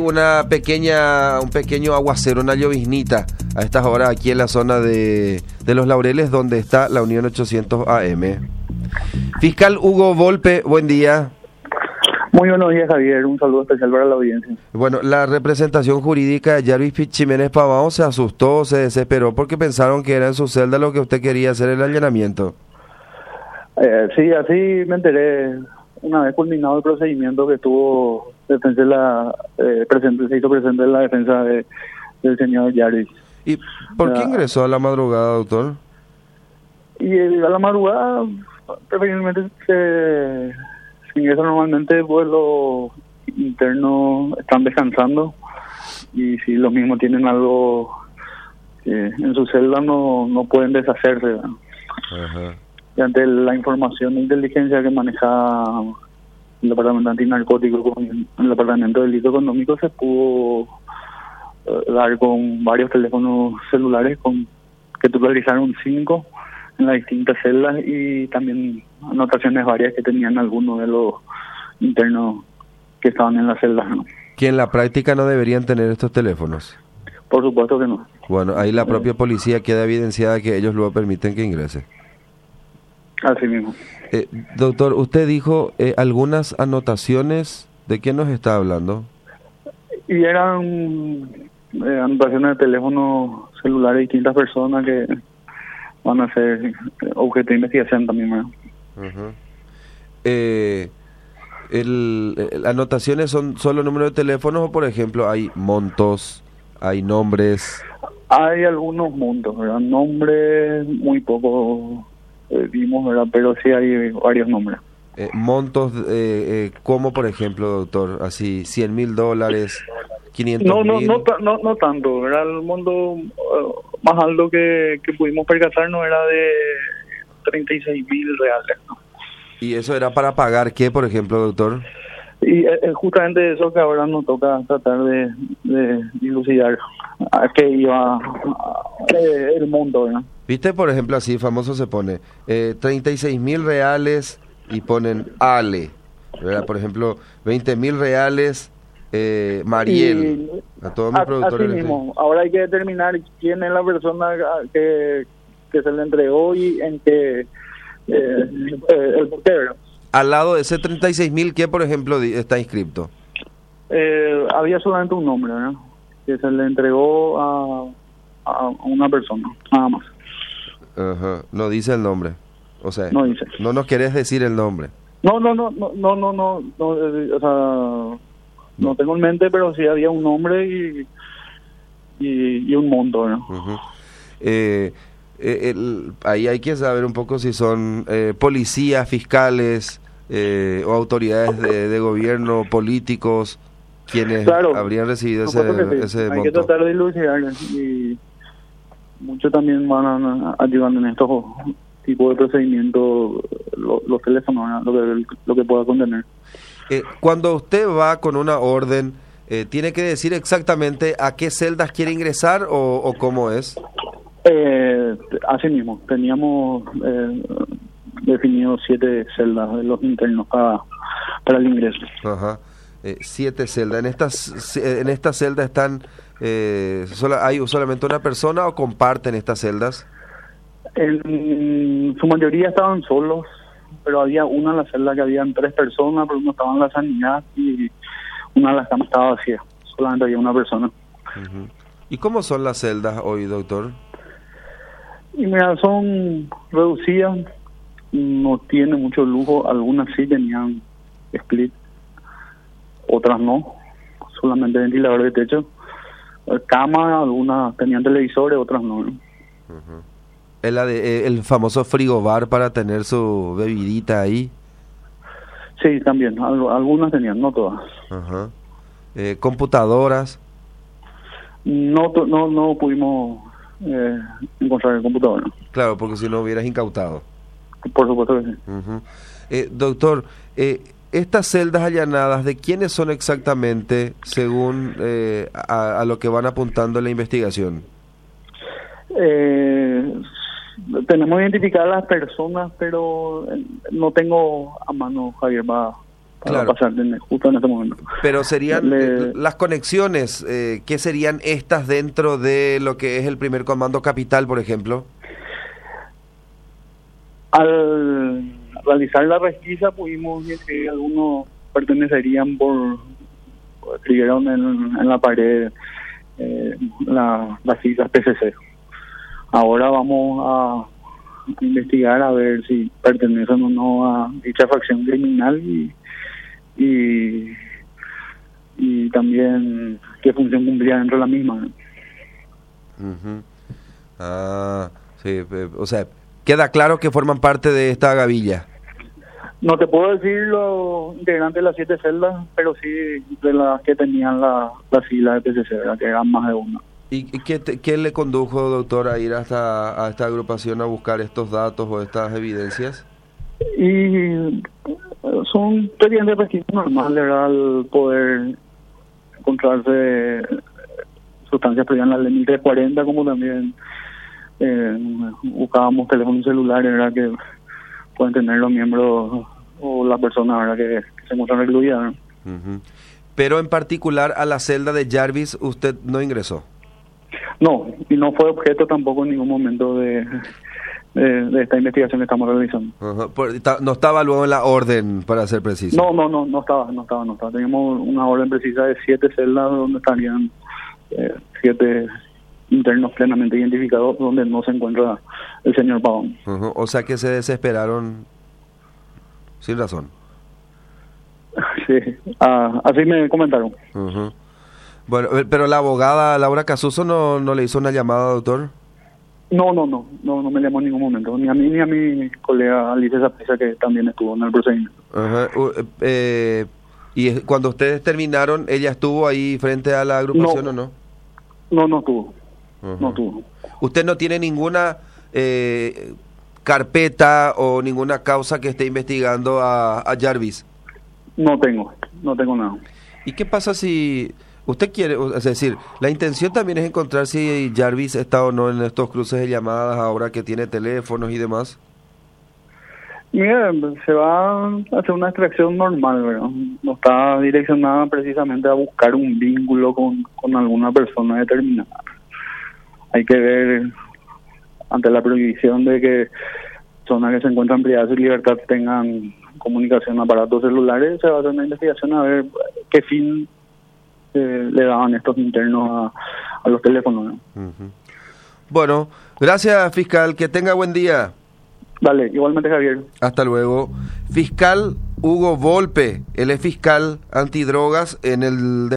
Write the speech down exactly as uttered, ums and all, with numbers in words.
una pequeña, un pequeño aguacero, una lloviznita a estas horas aquí en la zona de, de Los Laureles, donde está la Unión ochocientos A M. Fiscal Hugo Volpe, buen día. Muy buenos días, Javier. Un saludo especial para la audiencia. Bueno, la representación jurídica de Jarvis Jiménez Pavão se asustó, se desesperó porque pensaron que era en su celda lo que usted quería hacer el allanamiento. Eh, sí, así me enteré una vez culminado el procedimiento que estuvo defensa de la, eh, presente, se hizo presente en la defensa de, del señor Jarvis. ¿Y por qué Ya. ingresó a la madrugada, doctor? Y eh, a la madrugada, preferiblemente se, se ingresa normalmente, pues los internos están descansando y si los mismos tienen algo eh, en su celda no, no pueden deshacerse, ¿verdad? Ajá. Y ante la información de inteligencia que maneja el Departamento Antinarcótico con el Departamento de Delito Económico, se pudo eh, dar con varios teléfonos celulares con que totalizaron cinco en las distintas celdas y también anotaciones varias que tenían algunos de los internos que estaban en las celdas, ¿no? Que en la práctica no deberían tener estos teléfonos. Por supuesto que no. Bueno, ahí la propia policía queda evidenciada que ellos luego permiten que ingrese. Así mismo. Eh, doctor, usted dijo eh, algunas anotaciones, ¿de qué nos está hablando? Y eran eh, anotaciones de teléfonos celulares de distintas personas que van a ser objeto de investigación también, ¿verdad? Uh-huh. eh, el, el, ¿Anotaciones son solo número de teléfonos o, por ejemplo, hay montos, hay nombres? Hay algunos montos, ¿verdad? Nombres muy poco eh, vimos, ¿verdad? Pero sí hay varios nombres. Eh, montos, eh, eh, como por ejemplo, doctor, así, cien mil dólares, quinientos No, no, mil. no, ta- no, no tanto, ¿verdad? El monto uh, más alto que, que pudimos percatarnos era de treinta y seis mil reales, ¿no? ¿Y eso era para pagar qué, por ejemplo, doctor? Y es justamente eso que ahora nos toca tratar de, de dilucidar a qué iba a, eh, el monto, ¿verdad? ¿Viste? Por ejemplo, así famoso se pone eh, treinta y seis mil reales y ponen Ale, ¿verdad? Por ejemplo, veinte mil reales eh, Mariel. Y A todos mis a- productores. así les mismo, ahora hay que determinar quién es la persona que, que se le entregó y en qué, eh, eh, el por qué, ¿verdad? Al lado de ese treinta y seis mil, ¿qué, por ejemplo, di- está inscripto? Eh, había solamente un nombre, ¿verdad? Que se le entregó a, a una persona, nada más. Ajá. No dice el nombre. O sea, No dice. no nos querés decir el nombre. No, no, no, no, no, no, no, no, eh, o sea, no tengo en mente, pero sí había un nombre y y, y un monto, ¿no? Ujú. eh, eh, el- ahí hay que saber un poco si son eh, policías, fiscales eh, o autoridades de, de gobierno, políticos, quienes Claro, habrían recibido por ese, supuesto que sí. ese Hay que monto. tratar de dilucidar y muchos también van a, a ayudar en estos tipos de procedimientos, lo- los teléfonos, ¿no? lo que lo que pueda contener. Eh, cuando usted va con una orden, eh, ¿tiene que decir exactamente a qué celdas quiere ingresar o, o cómo es? Eh, así mismo, teníamos eh, definido siete celdas de los internos para, para el ingreso. Ajá. Eh, siete celdas. ¿En estas, en estas celdas están, eh, sola- hay solamente una persona o comparten estas celdas? En su mayoría estaban solos, pero había una en la celda que habían tres personas, pero uno estaba en la sanidad y una de las camas estaba vacía. Solamente había una persona. Ujú. ¿Y cómo son las celdas hoy, doctor? Y mira, son reducidas, no tienen mucho lujo, algunas sí tenían split, otras no, solamente ventilador de techo. Eh, Cama, algunas tenían televisores, otras no, ¿no? Ujú. El, ade- eh, el famoso frigobar para tener su bebidita ahí. Sí, también, al- algunas tenían, no todas. Ajá. Eh, computadoras. No, to- no, no pudimos eh, encontrar el computador, ¿no? Claro, porque si no hubieras incautado. Por supuesto que sí. Ujú. Eh, doctor, eh, estas celdas allanadas, ¿de quiénes son exactamente según eh, a, a lo que van apuntando en la investigación? Eh, tenemos identificadas las personas, pero eh, no tengo a mano, Javier, para para Claro. pasar en- justo en este momento. Pero serían Le- eh, las conexiones, eh, ¿qué serían estas dentro de lo que es el primer comando capital, por ejemplo? Al realizar la pesquisa pudimos ver que algunos pertenecerían por, por- escribieron en, en la pared eh, la- las siglas P C C. Ahora vamos a investigar a ver si pertenecen o no a dicha facción criminal y y, y también qué función cumplía dentro de la misma. Ujú. Ah, sí, eh, o sea, queda claro que forman parte de esta gavilla. No te puedo decir los integrantes de las siete celdas, pero sí de las que tenían la, la sigla de P C C, ¿verdad? Que eran más de una. ¿Y y qué, te- qué le condujo, doctor, a ir hasta a esta agrupación a buscar estos datos o estas evidencias? Y eh, son expedientes de registro normales, ¿verdad? Al poder encontrarse sustancias prohibidas en la ley mil trescientos cuarenta, como también eh, buscábamos teléfonos celulares, ¿verdad? Que pueden tener los miembros o la persona, ¿verdad? Que, que se encuentran recluidas, ¿verdad? Ujú. Pero en particular a la celda de Jarvis usted no ingresó. No, y no fue objeto tampoco en ningún momento de, de, de esta investigación que estamos realizando. Ajá, por- ta- no estaba luego en la orden, para ser preciso. No, no, no, no estaba, no estaba, no estaba. Teníamos una orden precisa de siete celdas donde estarían eh, siete internos plenamente identificados donde no se encuentra el señor Pavón. Ujú, o sea que se desesperaron sin razón. Sí, ah, así me comentaron. Ujú. Bueno, eh, pero la abogada Laura Casuso no, no le hizo una llamada, doctor. No, no, no, no, no me llamó en ningún momento, ni a mí ni a mi colega Alicia Zapisa, que también estuvo en el procedimiento. Ajá, u- eh, eh, y es- cuando ustedes terminaron, ¿ella estuvo ahí frente a la agrupación No. o no? No, no estuvo, Ujú. no estuvo. ¿Usted no tiene ninguna eh, carpeta o ninguna causa que esté investigando a, a Jarvis? No tengo, no tengo nada. ¿Y qué pasa si usted quiere, o- es decir, la intención también es encontrar si Jarvis está o no en estos cruces de llamadas ahora que tiene teléfonos y demás? Mira, se va a hacer una extracción normal, ¿verdad? No está direccionada precisamente a buscar un vínculo con, con alguna persona determinada. Hay que ver, ante la prohibición de que personas que se encuentran privadas de su libertad tengan comunicación, aparatos celulares, se va a hacer una investigación a ver qué fin eh, le daban estos internos a, a los teléfonos, ¿no? Ujú. Bueno, gracias, fiscal, que tenga buen día. Dale, igualmente, Javier. Hasta luego. Fiscal Hugo Volpe, él es fiscal antidrogas en el